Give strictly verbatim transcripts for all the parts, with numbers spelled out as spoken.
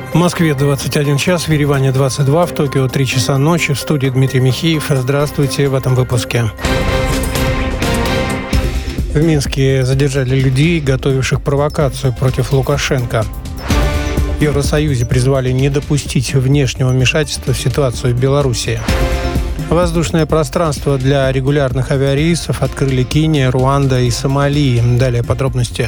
В Москве двадцать один час, в Ереване двадцать два, в Токио три часа ночи. В студии Дмитрий Михеев. Здравствуйте в этом выпуске. В Минске задержали людей, готовивших провокацию против Лукашенко. В Евросоюзе призвали не допустить внешнего вмешательства в ситуацию в Беларуси. Воздушное пространство для регулярных авиарейсов открыли Кения, Руанда и Сомали. Далее подробности.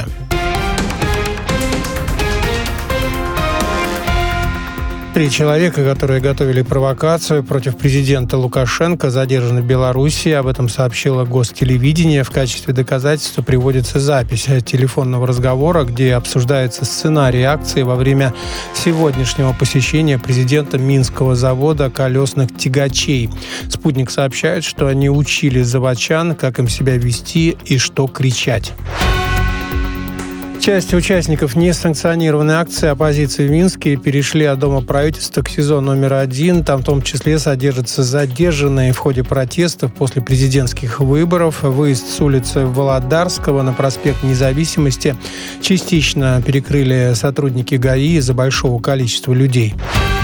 Три человека, которые готовили провокацию против президента Лукашенко, задержаны в Беларуси. Об этом сообщило Гостелевидение. В качестве доказательства приводится запись телефонного разговора, где обсуждается сценарий акции во время сегодняшнего посещения президента Минского завода колесных тягачей. «Спутник» сообщает, что они учили заводчан, как им себя вести и что кричать. Часть участников несанкционированной акции оппозиции в Минске перешли от Дома правительства к СИЗО номер один. Там в том числе содержатся задержанные в ходе протестов после президентских выборов. Выезд с улицы Володарского на проспект Независимости частично перекрыли сотрудники ГАИ из-за большого количества людей.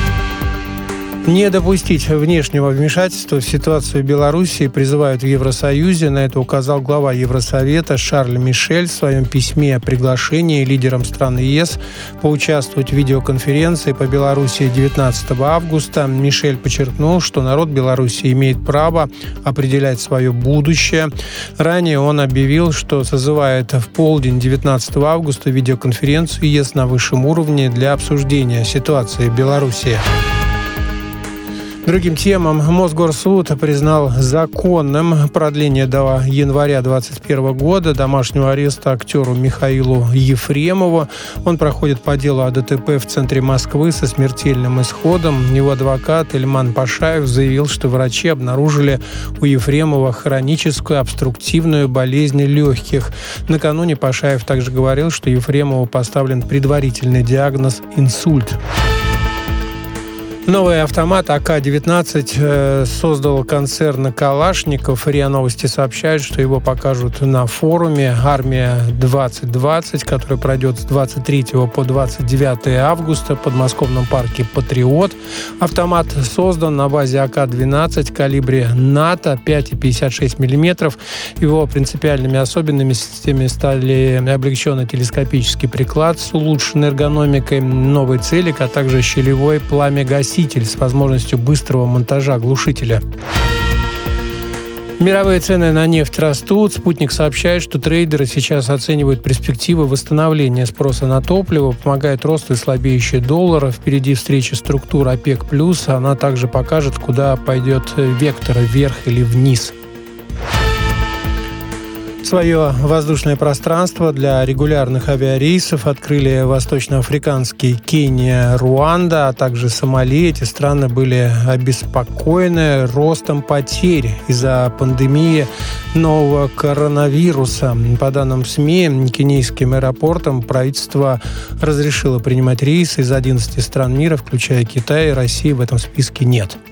Не допустить внешнего вмешательства в ситуацию в Беларуси призывают в Евросоюзе. На это указал глава Евросовета Шарль Мишель в своем письме о приглашении лидерам стран ЕС поучаствовать в видеоконференции по Беларуси девятнадцатого августа. Мишель подчеркнул, что народ Беларуси имеет право определять свое будущее. Ранее он объявил, что созывает в полдень девятнадцатого августа видеоконференцию ЕС на высшем уровне для обсуждения ситуации в Беларуси. Другим темам. Мосгорсуд признал законным продление до января двадцать первого года домашнего ареста актеру Михаилу Ефремову. Он проходит по делу о ДТП в центре Москвы со смертельным исходом. Его адвокат Ильман Пашаев заявил, что врачи обнаружили у Ефремова хроническую обструктивную болезнь легких. Накануне Пашаев также говорил, что Ефремову поставлен предварительный диагноз «инсульт». Новый автомат а ка девятнадцать создал концерн «Калашников». РИА Новости сообщают, что его покажут на форуме «Армия двадцать двадцать», который пройдет с двадцать третьего по двадцать девятое августа в подмосковном парке «Патриот». Автомат создан на базе а ка двенадцать калибре НАТО пять целых пятьдесят шесть миллиметров. Его принципиальными особенностями стали облегченный телескопический приклад с улучшенной эргономикой, новый целик, а также щелевой пламя-гаситель с возможностью быстрого монтажа глушителя. Мировые цены на нефть растут. «Спутник» сообщает, что трейдеры сейчас оценивают перспективы восстановления спроса на топливо. Помогает рост и слабеющий доллар. Впереди встреча структур ОПЕК+. Она также покажет, куда пойдет вектор, вверх или вниз. Свое воздушное пространство для регулярных авиарейсов открыли восточноафриканские Кения, Руанда, а также Сомали. Эти страны были обеспокоены ростом потерь из-за пандемии нового коронавируса. По данным СМИ, кенийским аэропортам правительство разрешило принимать рейсы из одиннадцати стран мира, включая Китай, и России в этом списке нет.